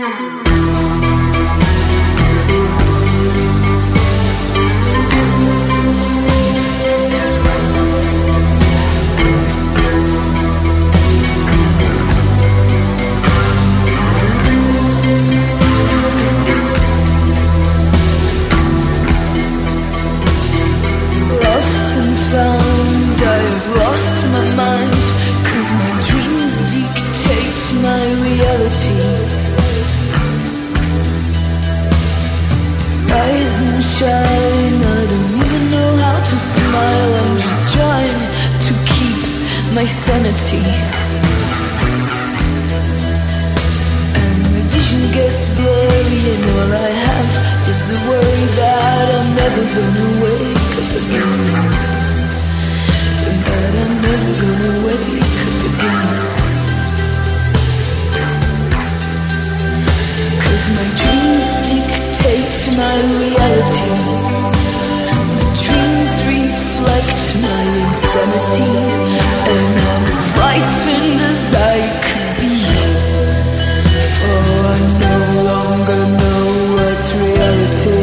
My sanity, and my vision gets blurry, and all I have is the worry that I'm never gonna wake up again, that I'm never gonna wake up again. 'Cause my dreams dictate my reality, my dreams reflect my insanity, and I'm frightened as I could be, for I no longer know what's reality.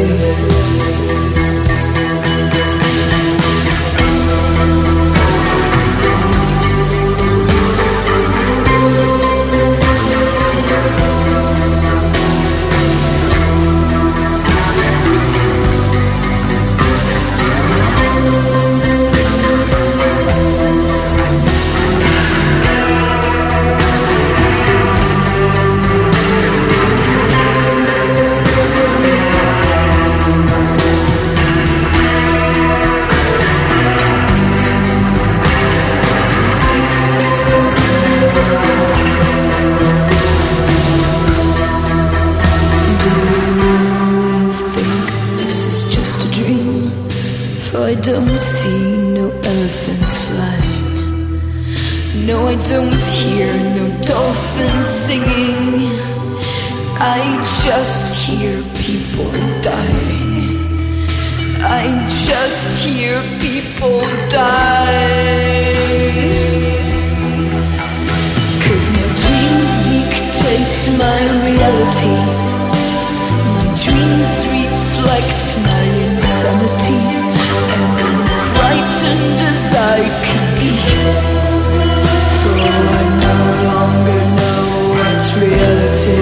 I don't see no elephants flying. No, I don't hear no dolphins singing. I just hear people die. I just hear people die. 'Cause my dreams dictate my reality, my dreams reflect my insanity, and I'm frightened as I could be, for I no longer know what's reality.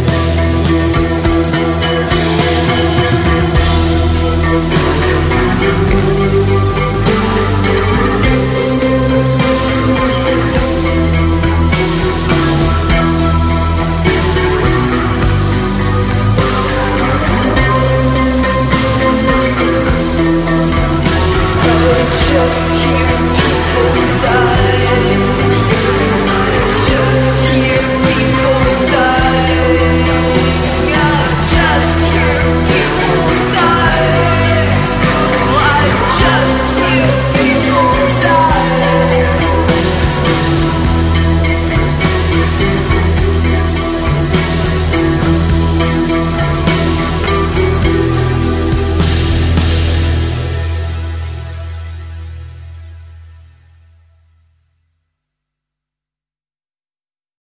Just hear people die. Just hear people die. I just hear people die. I just hear